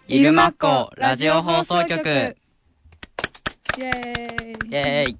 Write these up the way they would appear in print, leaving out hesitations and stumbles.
イルマッコラジオ放送局。 イエーイ。 イエーイ。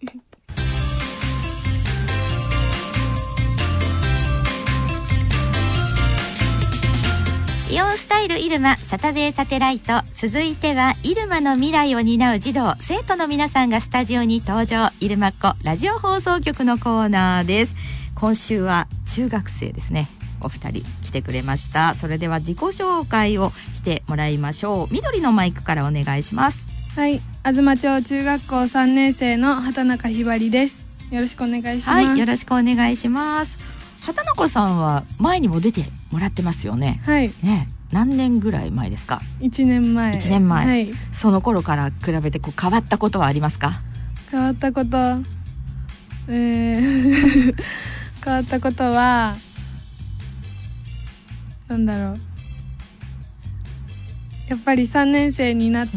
イオンスタイルイルマサタデーサテライト。続いてはイルマの未来を担う児童生徒の皆さんがスタジオに登場。イルマッコラジオ放送局のコーナーです。今週は中学生ですね。お二人来てくれました。それでは自己紹介をしてもらいましょう。緑のマイクからお願いします。 はい、東町中学校3年生の畑中ひばりです。よろしくお願いします。 はい、よろしくお願いします。畑中さんは前にも出てもらってますよね。 はい、 ね、何年ぐらい前ですか 1年前。 1年前、 はい、 その頃から比べて変わったことはありますか？ 変わったこと変わったことはなんだろう、やっぱり3年生になって、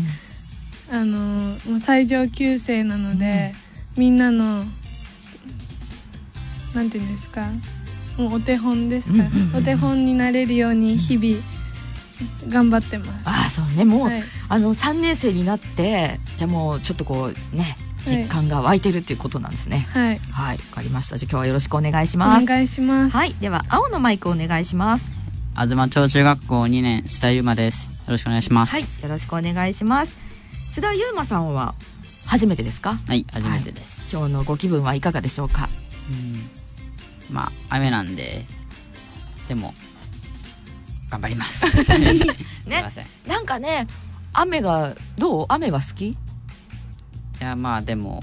もう最上級生なので、みんなのなんていうんですか、もうお手本ですか、お手本になれるように日々頑張ってます。 ああ、そうね、もう、 はい、 3年生になってじゃあもうちょっとね実感が湧いてるっていうことなんですね。はい、はい、わかりました。じゃあ今日はよろしくお願いします。 お願いします。 はい、では青のマイクお願いします。 東町中学校2年須田優馬です。よろしくお願いします。 はい、よろしくお願いします。須田優馬さんは初めてですか？ はい、初めてです。 はい、今日のご気分はいかがでしょうか？ まあ雨なんで、でも頑張りますね、なんかね、雨がどう？雨は好き？いや、まあでも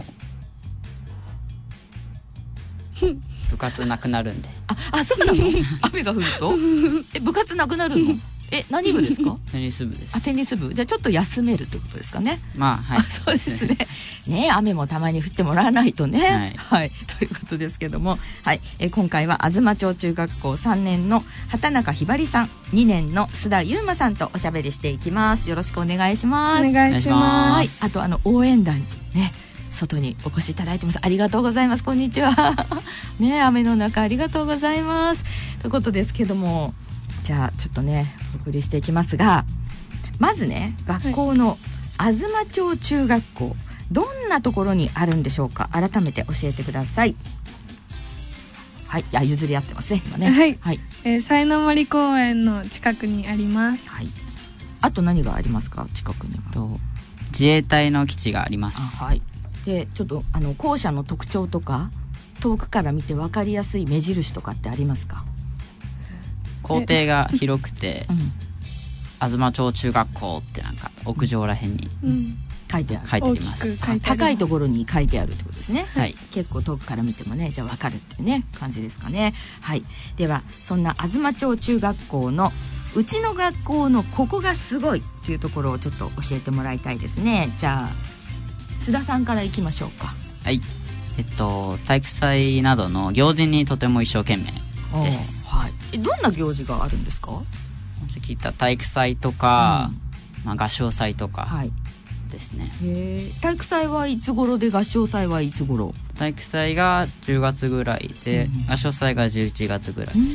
部活なくなるんで。 あ、そうなの？雨が降ると部活なくなるの？何部ですか？ テニス部です。 テニス部。じゃあちょっと休めるってことですかね。 まあ、はい、 そうですね。ね、雨もたまに降ってもらわないとね。はい、はい、ということですけども、はい、今回は東町中学校3年の畑中ひばりさん、2年の須田優馬さんとおしゃべりしていきます。よろしくお願いします。 お願いします。 はい、あと応援団ね、外にお越しいただいてます。ありがとうございます。こんにちはね、雨の中ありがとうございますということですけども、じゃあちょっとねお送りしていきますが、まずね、学校の東町中学校、どんなところにあるんでしょうか？改めて教えてください。はい、譲り合ってますね今ね。 はい、 はい、 才の森公園の近くにあります。 はい、あと何がありますか？近くには自衛隊の基地があります。 はい、でちょっと校舎の特徴とか遠くから見て分かりやすい目印とかってありますか？ 校庭が広くて、東町中学校ってなんか屋上らへんに書いてある。 書いてあります。 高いところに書いてあるってことですね。 はい、 結構遠くから見てもね、じゃあ分かるっていうね感じですかね。はい、ではそんな東町中学校のうちの学校のここがすごいっていうところをちょっと教えてもらいたいですね。じゃあ須田さんからいきましょうか。 はい、体育祭などの行事にとても一生懸命です。 はい、どんな行事があるんですか？ さっき言った体育祭とか、合唱祭とかですね。 体育祭はいつ頃で合唱祭はいつ頃？ 体育祭が10月ぐらいで、合唱祭が11月ぐらいです。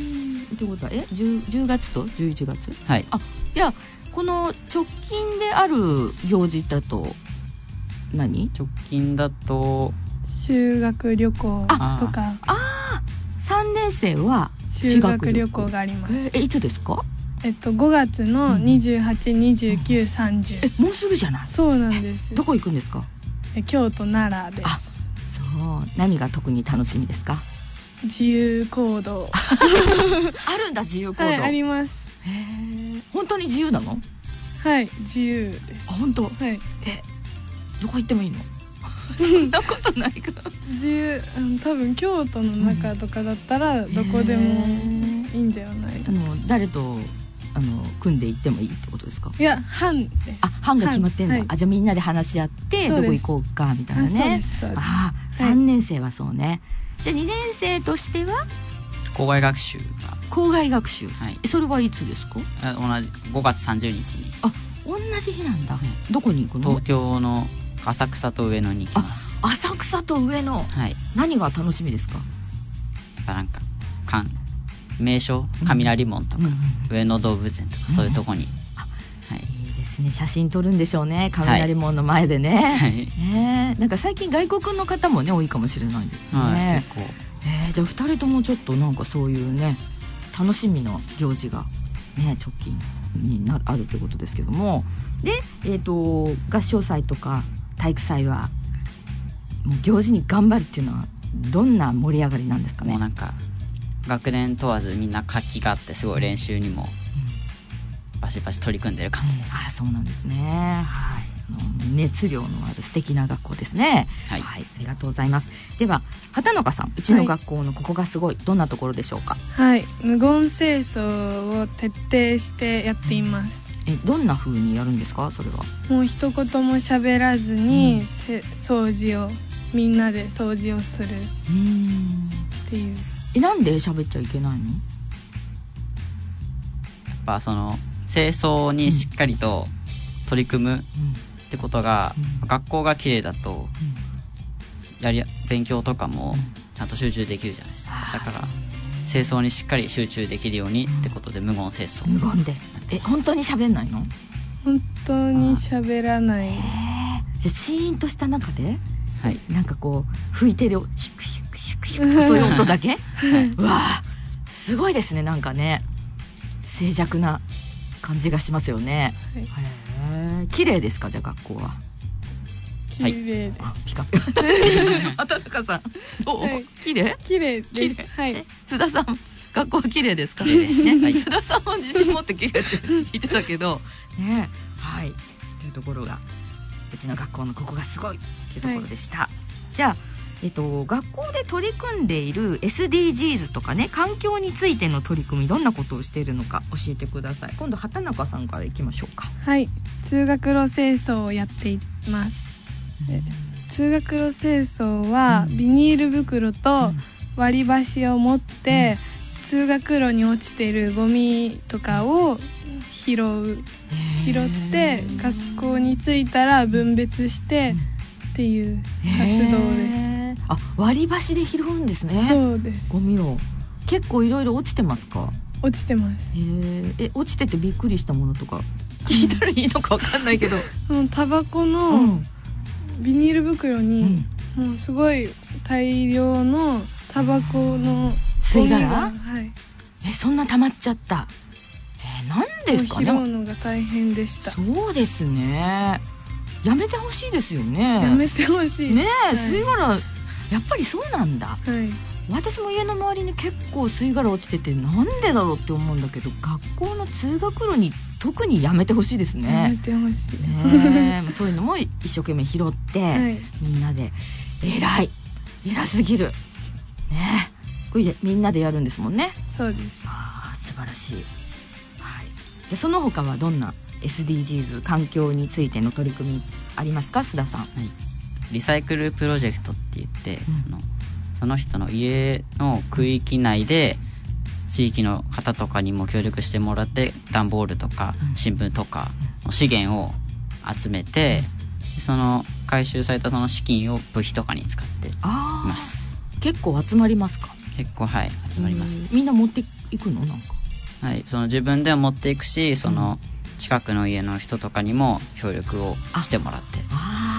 ってことは10月と11月？ はい。 じゃあこの直近である行事だと何？ 直近だと修学旅行とか。 3年生は修学旅行があります。 いつですか ？5月の28、29、30。 もうすぐじゃない？そうなんです。どこ行くんですか？ 京都、奈良です。 そう。何が特に楽しみですか？ 自由行動あるんだ、自由行動。 はい、あります。 本当に自由なの？ はい、自由です。 本当？はい。どこ行ってもいいの？そんなことないか。 自由、多分京都の中とかだったらどこでもいいんではない。 誰と組んで行ってもいいってことですか？いや、班で。 班が決まってんだ。じゃあみんなで話し合ってどこ行こうかみたいなね。3年生はそうね。じゃあ2年生としては校外学習が。 校外学習。はい。それはいつですか？ 同じ5月30日に。 同じ日なんだ。どこに行くの？ 東京の浅草と上野に行きます。 浅草と上野。はい。何が楽しみですか？ やっぱなんか名所、雷門とか、上野動物園とか、そういうとこに、 いいでですね。写真撮るんでしょうね、雷門の前でね、 はいなんか最近外国の方もね多いかもしれないですね、 結構じゃあ2人ともちょっとなんかそういうね楽しみの行事がね直近にあるということですけども、で、合唱祭とか体育祭はもう行事に頑張るっていうのはどんな盛り上がりなんですかね。 もうなんか学年問わずみんな活気があってすごい練習にもバシバシ取り組んでる感じです。 そうなんですね。はい、熱量のある素敵な学校ですね。 はい、 ありがとうございます。では畑中さん、うちの学校のここがすごい、どんなところでしょうか。 はい、無言清掃を徹底してやっています。 どんな風にやるんですか、それは。 もう一言も喋らずに、掃除をみんなで掃除をするっていう。 なんで喋っちゃいけないの。 やっぱその清掃にしっかりと取り組むってことが、学校が綺麗だと勉強とかもちゃんと集中できるじゃないですか。だから清掃にしっかり集中できるようにってことで無言清掃。 無言で本当に喋んないの。 本当に喋らない。 じゃあシーンとした中で、 はい、 なんかこう拭いてるシュクシュクシュクシュクとそういう音だけ、うわーすごいですね。なんかね静寂な感じがしますよね。綺麗ですか、じゃあ学校は。 綺麗です。 ピカピカ。畑中さん、綺麗？綺麗です。はい。須田さん、学校は綺麗ですか？ 綺麗ですね。 須田さんも自信持って綺麗って言ってたけど、ね、はい。というところがうちの学校のここがすごいっていうところでした。じゃあ。学校で取り組んでいる SDGs とかね、環境についての取り組み、どんなことをしているのか教えてください。今度畑中さんからいきましょうか。 はい、通学路清掃をやっています。通学路清掃はビニール袋と割り箸を持って、通学路に落ちているゴミとかを拾って学校に着いたら分別してっていう活動です。 割り箸で拾うんですね。 そうです。 ゴミを結構いろいろ落ちてますか。 落ちてます。 落ちててびっくりしたものとか聞いたらいいのかわかんないけど、 タバコのビニール袋に、もうすごい大量のタバコの吸い殻、 はい、 そんな溜まっちゃった。なんですかね。 拾うのが大変でした。 そうですね。やめてほしいですよね。 やめてほしいね。 吸い殻やっぱりそうなんだ。私も家の周りに結構吸い殻落ちてて、なんでだろうって思うんだけど、学校の通学路に特にやめてほしいですね。 やめてほしい。 そういうのも一生懸命拾って、みんなで偉すぎるね。これみんなでやるんですもんね。 そうです。 素晴らしい。じゃあその他はどんな SDGs 環境についての取り組みありますか、須田さん。 リサイクルプロジェクトって言って、その人の家の区域内で地域の方とかにも協力してもらって、段ボールとか新聞とかの資源を集めて、その回収されたその資金を部費とかに使っています。 結構集まりますか。 結構集まります。 みんな持っていくの。なんかその自分では持っていくし、その近くの家の人とかにも協力をしてもらって。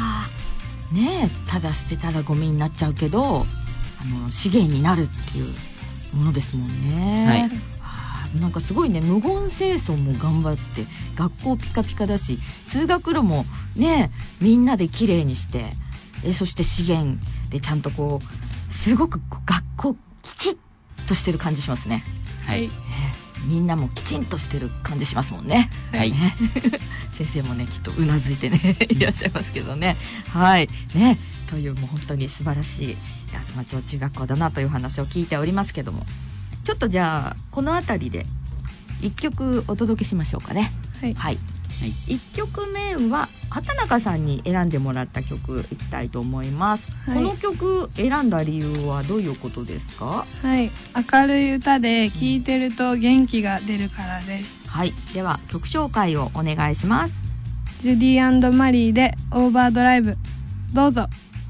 ただ捨てたらゴミになっちゃうけど、資源になるっていうものですもんね。なんかすごいね、無言清掃も頑張って、学校ピカピカだし、通学路もねみんなできれいにして、そして資源でちゃんとこうすごく学校きちっとしてる感じしますね。みんなもきちんとしてる感じしますもんね。先生もねきっとうなずいてねいらっしゃいますけどね。というもう本当に素晴らしい東町中学校だなという話を聞いておりますけども、ちょっとじゃあこの辺りで1曲お届けしましょうかね。1曲目は畑中さんに選んでもらった曲いきたいと思います。この曲選んだ理由はどういうことですか。 明るい歌で聴いてると元気が出るからです。 では曲紹介をお願いします。 ジュディ&マリーでオーバードライブ、どうぞ。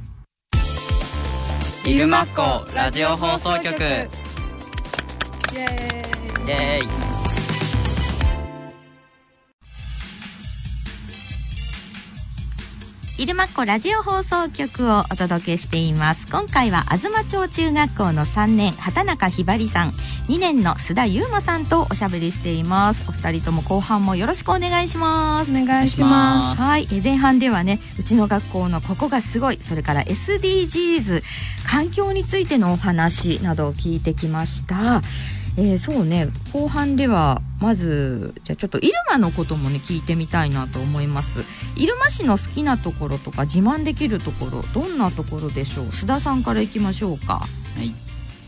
イルマッコラジオ放送局。イエーイ。 入間っ子ラジオ放送局をお届けしています。今回は東町中学校の3年畑中ひばりさん、2年の須田優馬さんとおしゃべりしています。お二人とも後半もよろしくお願いします。 お願いします。 はい、前半ではね、うちの学校のここがすごい、それから SDGs 環境についてのお話などを聞いてきました。そうね、後半ではまずじゃあちょっと入間のこともね聞いてみたいなと思います。入間市の好きなところとか自慢できるところ、どんなところでしょう。須田さんからいきましょうか。 はい。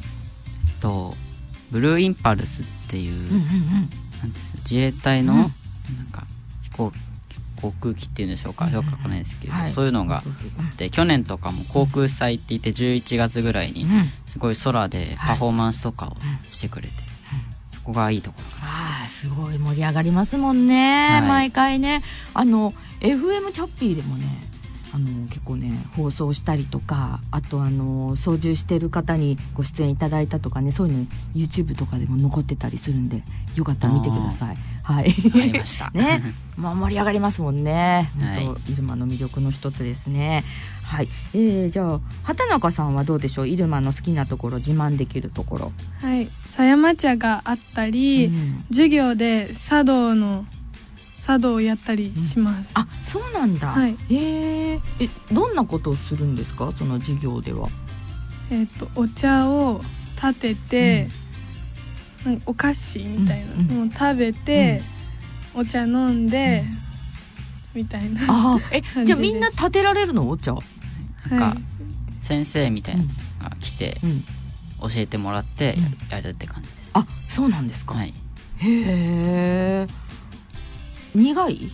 ブルーインパルスっていう、なんですよ、自衛隊のなんか航空機っていうんでしょうか、よくわかんないですけど、そういうのがあって、去年とかも航空祭って言って11月ぐらいにすごい空でパフォーマンスとかをしてくれて、そこがいいところかな。 すごい盛り上がりますもんね、毎回ね。FM チャッピーでもね、結構ね放送したりとか、あと操縦してる方にご出演いただいたとかね、そういうの YouTube とかでも残ってたりするんで、よかったら見てください。はい、 ありましたね、盛り上がりますもんね。本当、入間の魅力の一つですね。はい、じゃあ畑中さんはどうでしょう。入間の好きなところ、自慢できるところ。 はい、狭山茶があったり、授業で茶道をやったりします。 あ、そうなんだ。 はい、 どんなことをするんですか、その授業では。 お茶を立てて、なんかお菓子みたいなのを食べて、お茶飲んで、みたいな。 じゃあみんな立てられるの、お茶。 なんか先生みたいなのが来て、教えてもらってやるって感じです。 あ、そうなんですか。 はい。 へえ。苦い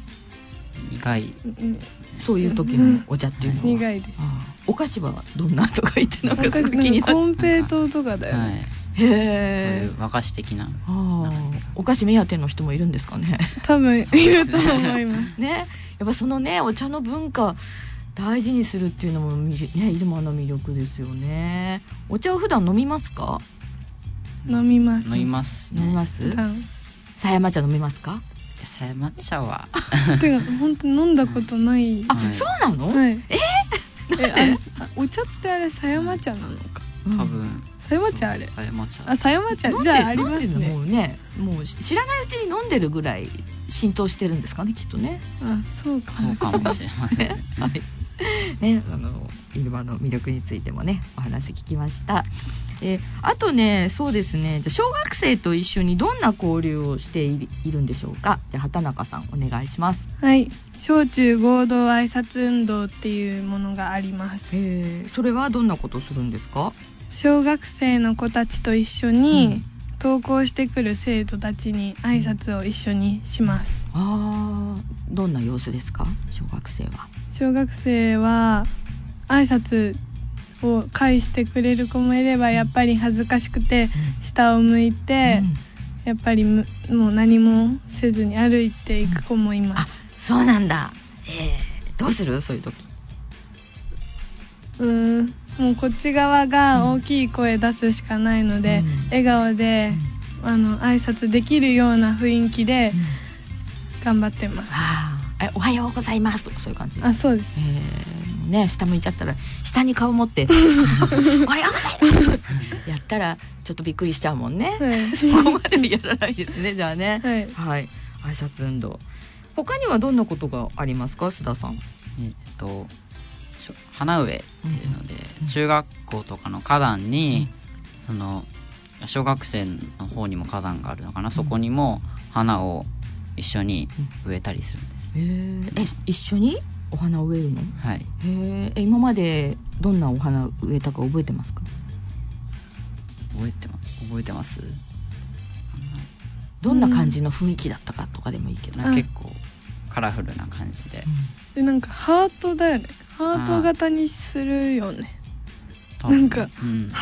ですね。 そういう時のお茶っていうのは苦いです。 お菓子はどんなとか言って、なんかすごい気になって。 コンペイトーとかだよね。 へえ。 和菓子的な。 お菓子目当ての人もいるんですかね。 多分いると思いますね。やっぱそのね、お茶の文化大事にするっていうのもね、入間の魅力ですよね。お茶を普段飲みますか。 飲みます。 飲みますね。 飲みます。狭山茶飲みますか。 狭山茶はてか本当に飲んだことない。 あ、そうなの。 お茶ってあれ狭山茶なのか。 多分狭山茶、あれ狭山茶。 あ、狭山茶じゃあありますね。 もう知らないうちに飲んでるぐらい浸透してるんですかね、きっとね。 あ、そうかもしれません。 ね、入間の魅力についてもねお話聞きました。あとね、そうですね、じゃ小学生と一緒にどんな交流をしているんでしょうか。じゃあ畑中さんお願いします。 はい、小中合同挨拶運動っていうものがあります。 それはどんなことをするんですか。 小学生の子たちと一緒に、登校してくる生徒たちに挨拶を一緒にします。 どんな様子ですか、小学生は。 小学生は挨拶を返してくれる子もいれば、やっぱり恥ずかしくて下を向いて、やっぱりもう何もせずに歩いていく子もいます。 あ、そうなんだ。どうする、そういう時。 もうこっち側が大きい声出すしかないので、笑顔で挨拶できるような雰囲気で頑張ってます。 おはようございますとか、そういう感じ。 あ、そうです。 ね、下向いちゃったら下に顔持っておはようございますやったらちょっとびっくりしちゃうもんね。そこまでやらないですね、じゃあね。はい、挨拶運動。他にはどんなことがありますか、須田さん。 花植えっていうので、中学校とかの花壇に、その小学生の方にも花壇があるのかな、そこにも花を一緒に植えたりするんです。 一緒にお花を植えるの。 はい。 今までどんなお花植えたか覚えてますか。 覚えてます。 どんな感じの雰囲気だったかとかでもいいけど、 結構カラフルな感じで、 なんかハートだよね。ハート型にするよね。なんか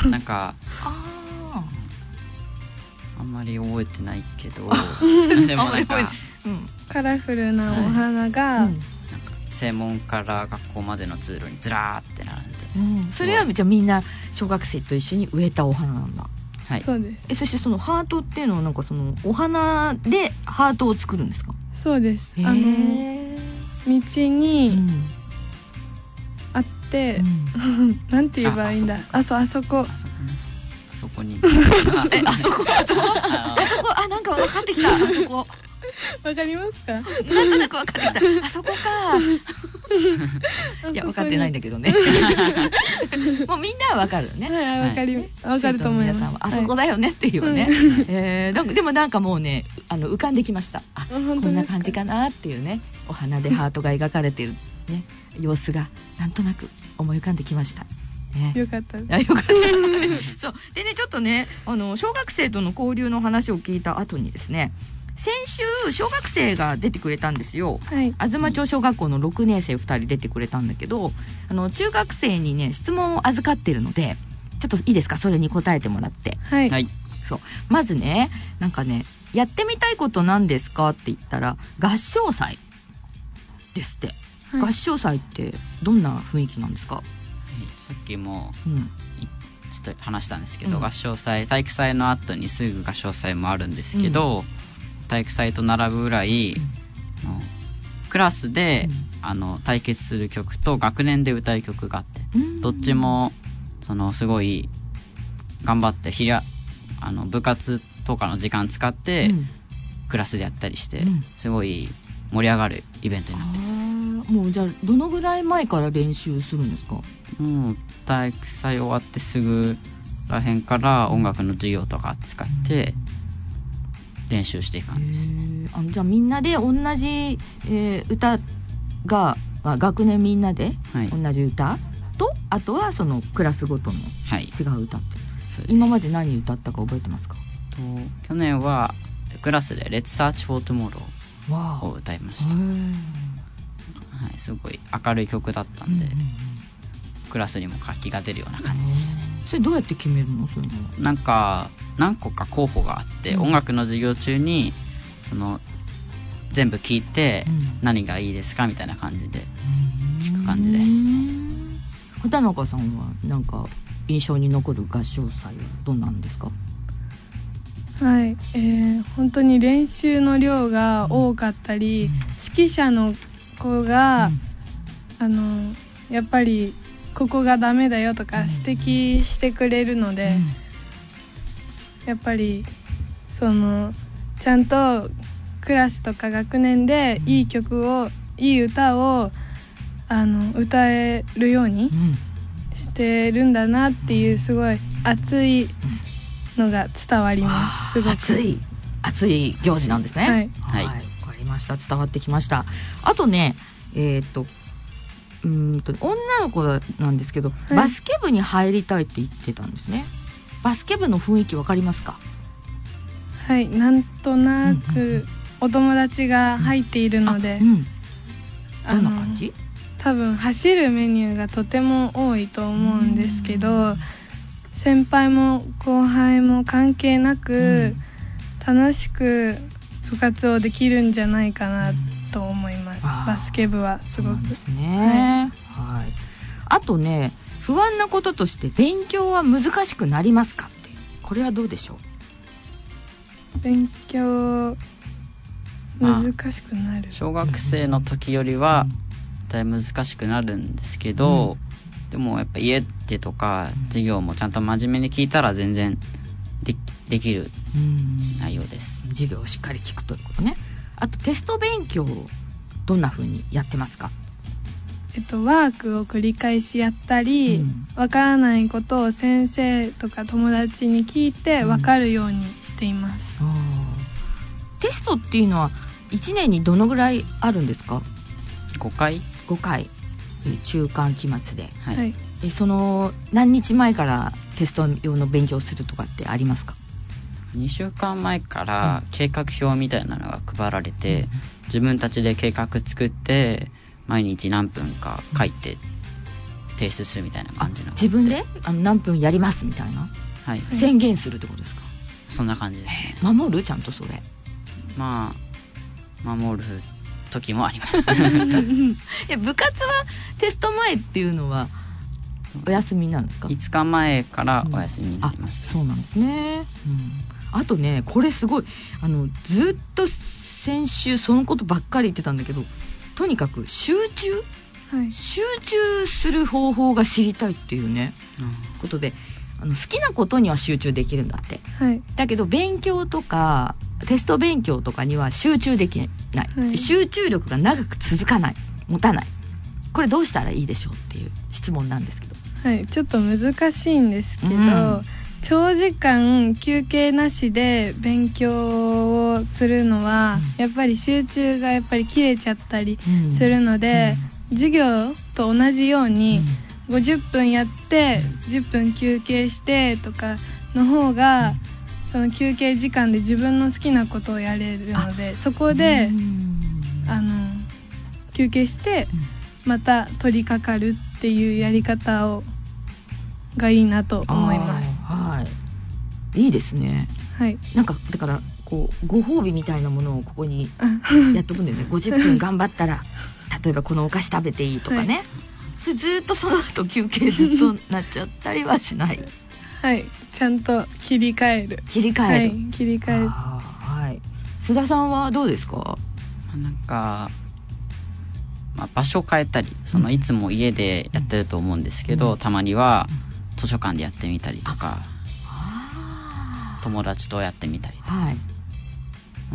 あんまり覚えてないけどでもなんか、 カラフルなお花が、 なんか正門から学校までの通路にずらーって並んで、 それはじゃあみんな小学生と一緒に植えたお花なんだ。 はい。 そうです。 そしてそのハートっていうのはなんかそのお花でハートを作るんですか。 そうです。道に、 、なんて言えばいいんだ。あそこ。 そこに。 あそこなんか分かってきた。あそこ。 わかりますか？ なんとなく分かってきた。あそこか。いや分かってないんだけどね。もうみんなは分かるね。 はい、分かると思います。 皆さんはあそこだよねっていうね。でもなんかもうね浮かんできました。こんな感じかなっていうね。お花でハートが描かれているね様子がなんとなく思い浮かんできました。 よかったです。 よかった。そうでねちょっとね小学生との交流の話を聞いた後にですね。先週小学生が出てくれたんですよ、はい、東町小学校の6年生2人出てくれたんだけど中学生にね質問を預かってるのでちょっといいですか、それに答えてもらって。 はい、 そうまずねなんかねやってみたいこと何ですかって言ったら合唱祭ですって、はい、合唱祭ってどんな雰囲気なんですか？ はい、さっきも、ちょっと話したんですけど、合唱祭体育祭の後にすぐ合唱祭もあるんですけど、体育祭と並ぶぐらい、クラスで、対決する曲と学年で歌う曲があって、どっちもすごい頑張って部活とかの時間使って、クラスでやったりして、すごい盛り上がるイベントになってます。 もうじゃあどのぐらい前から練習するんですか？ もう体育祭終わってすぐらへんから音楽の授業とか使って練習していく感じですね。 じゃあみんなで同じ、歌が学年みんなで同じ歌と、あとはそのクラスごとの違う歌って、今まで何歌ったか覚えてますか？ 去年はクラスで Let's Search for Tomorrow を歌いました。はい、すごい明るい曲だったんで、クラスにも活気が出るような感じでしたね。 それどうやって決めるの？そういうのなんか何個か候補があって、音楽の授業中に全部聞いて、何がいいですかみたいな感じで聞く感じです。 畑中さんはなんか印象に残る合唱祭はどんなんですか？ はい、本当に練習の量が多かったり、指揮者の子が、やっぱりここがダメだよとか指摘してくれるので、やっぱりちゃんとクラスとか学年でいい曲をいい歌を歌えるようにしてるんだなっていうすごい熱いのが伝わります。すごく熱い行事なんですね。 はい、 わかりました。伝わってきました。あとね女の子なんですけど、バスケ部に入りたいって言ってたんですね。バスケ部の雰囲気わかりますか？ はい、なんとなくお友達が入っているので、 どんな感じ？ 多分走るメニューがとても多いと思うんですけど、先輩も後輩も関係なく、楽しく部活をできるんじゃないかなと思います。バスケ部はすごくですね。はい。あとね、不安なこととして勉強は難しくなりますかって、これはどうでしょう？ 勉強難しくなる。 小学生の時よりはだいぶ難しくなるんですけど、でもやっぱ家でとか授業もちゃんと真面目に聞いたら全然できる内容です。 授業をしっかり聞くということね。あとテスト勉強どんな風にやってますか？ ワークを繰り返しやったり、わからないことを先生とか友達に聞いてわかるようにしています。 テストっていうのは1年にどのぐらいあるんですか ？5回中間期末で、 はい、 その何日前からテスト用の勉強するとかってありますか ？2週間前から計画表みたいなのが配られて、自分たちで計画作って毎日何分か書いて提出するみたいな感じの。 自分で何分やりますみたいな、 はい、 宣言するってことですか？ そんな感じですね。 守る？ちゃんとそれまあ守る時もあります部活はテスト前っていうのはお休みなんですか ？5日前からお休みになります。 そうなんですね。あとねこれすごいずっと先週そのことばっかり言ってたんだけど、とにかく集中はい、 集中する方法が知りたいっていうね、ことで好きなことには集中できるんだって、 はい、 だけど勉強とかテスト勉強とかには集中できない、はい、集中力が長く続かない、持たない、これどうしたらいいでしょうっていう質問なんですけど。 はい、ちょっと難しいんですけど、長時間休憩なしで勉強をするのは、やっぱり集中がやっぱり切れちゃったりするので、授業と同じように50分やって10分休憩してとかの方が、その休憩時間で自分の好きなことをやれるので、そこで休憩してまた取り掛かるっていうやり方がいいなと思います。 はい、いいですね。 はい、 なんかだからこうご褒美みたいなものをここにやっとくんだよね。50分頑張ったら例えばこのお菓子食べていいとかね、はい、それずっとその後休憩ずっとなっちゃったりはしないはい、ちゃんと切り替える、はい、切り替える。 はい、須田さんはどうですか？ なんか、場所変えたり、いつも家でやってると思うんですけど、たまには図書館でやってみたりとか、友達とやってみたりとか、はい、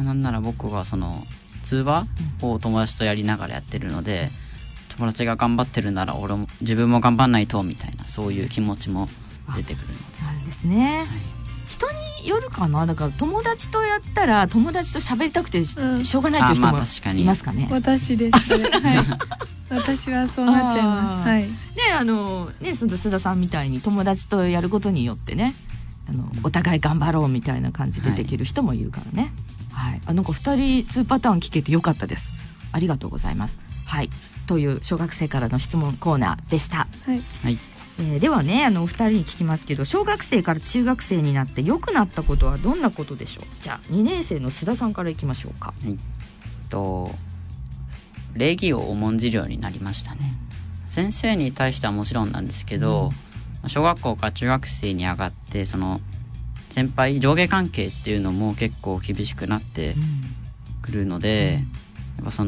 なんなら僕は通話を友達とやりながらやってるので、友達が頑張ってるなら自分も頑張んないとみたいな、そういう気持ちも出てくるので。 あるんですね、はい、人によるかな。だから友達とやったら友達と喋りたくてしょうがないという人もいますかね。 私ですはい、私はそうなっちゃいます。はい、 その須田さんみたいに友達とやることによってね、お互い頑張ろうみたいな感じでできる人もいるからね。はい、なんか2人2パターン聞けてよかったです。ありがとうございます。はい、という小学生からの質問コーナーでした。 はい、 はい。 ではね、お二人に聞きますけど、小学生から中学生になって良くなったことはどんなことでしょう？じゃあ2年生の須田さんからいきましょうか。 はい、礼儀を重んじるようになりましたね。先生に対してはもちろんなんですけど、小学校から中学生に上がって先輩上下関係っていうのも結構厳しくなってくるので、やっぱ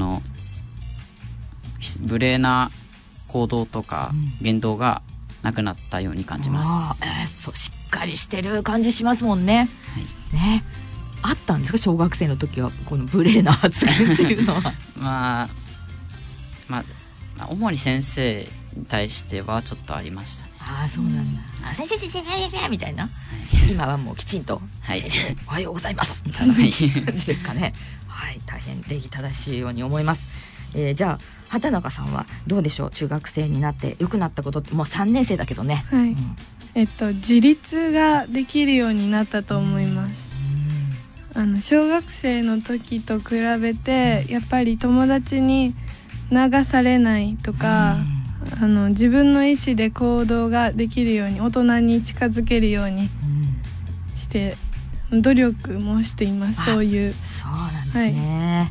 無礼な行動とか言動がなくなったように感じます。 そうしっかりしてる感じしますもんね。はい、ね、あったんですか、小学生の時はこの無礼な発言っていうのは。 主に先生に対してはちょっとありましたね。 そうなんだ。先生みたいな、はい、今はもうきちんと、はい、先生おはようございますみたいな感じですかね。はい、大変礼儀正しいように思います。じゃあ畑中さんはどうでしょう？中学生になって良くなったことって。もう3年生だけどね。 はい、自立ができるようになったと思います。小学生の時と比べてやっぱり友達に流されないとか、自分の意思で行動ができるように、大人に近づけるようにして努力もしています。そうなんですね。はい、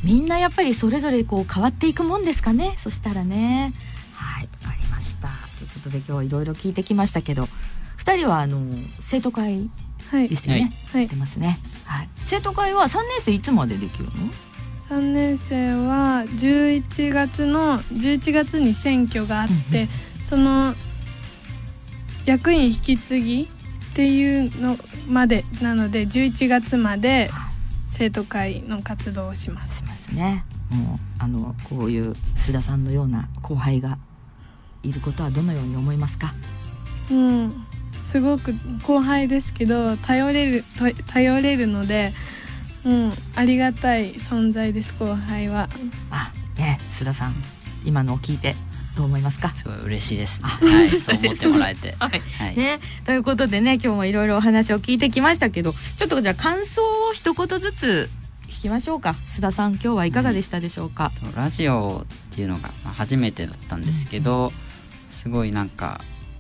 みんなやっぱりそれぞれこう変わっていくもんですかね。そしたらね。はい、わかりました。ということで今日はいろいろ聞いてきましたけど、2人は生徒会ですよね。はい、やってますね。はい、生徒会は3年生いつまでできるの ？3年生は11月に選挙があって、その役員引き継ぎっていうのまでなので11月まで生徒会の活動をします。 ね、もうこういう須田さんのような後輩がいることはどのように思いますか？ すごく後輩ですけど頼れるので、ありがたい存在です。後輩は。 須田さん今のを聞いてどう思いますか？ すごい嬉しいですね。はい、そう思ってもらえて。 はいはい、ね、ということでね、今日もいろいろお話を聞いてきましたけど、ちょっとじゃあ感想を一言ずつ聞きましょうか。須田さん今日はいかがでしたでしょうか？ ラジオっていうのが初めてだったんですけど、すごいなんか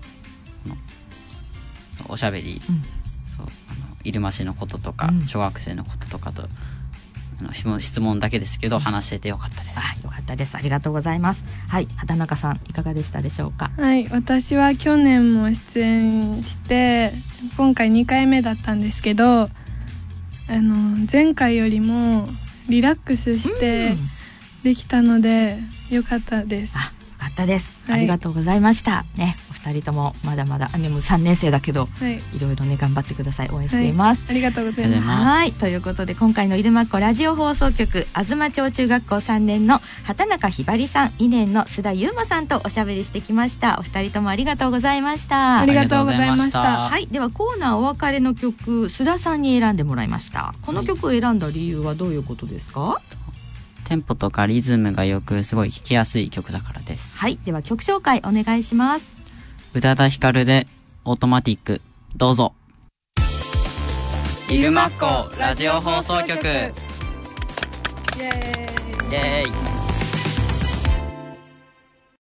おしゃべり、入間市のこととか、小学生のこととかと質問だけですけど話しててよかったです。 よかったです。ありがとうございます。はい、畑中さんいかがでしたでしょうか？ はい、私は去年も出演して今回2回目だったんですけど、前回よりもリラックスしてできたのでよかったです。 よかったです、 はい、 ありがとうございましたね。お二人ともまだまだもう3年生だけど、 はい、 いろいろね頑張ってください。応援しています、 はい、ありがとうございます。 はい、ということで今回の入間っ子ラジオ放送局東町中学校3年の畑中ひばりさん、2年の須田優馬さんとおしゃべりしてきました。お二人ともありがとうございました。 ありがとうございました。 はい、ではコーナーお別れの曲、須田さんに選んでもらいました。この曲を選んだ理由はどういうことですか？ テンポとかリズムがよく、すごい聴きやすい曲だからです。 はい、では曲紹介お願いします。 宇多田ヒカルでオートマティック、どうぞ。入間っ子ラジオ放送局、イエーイ。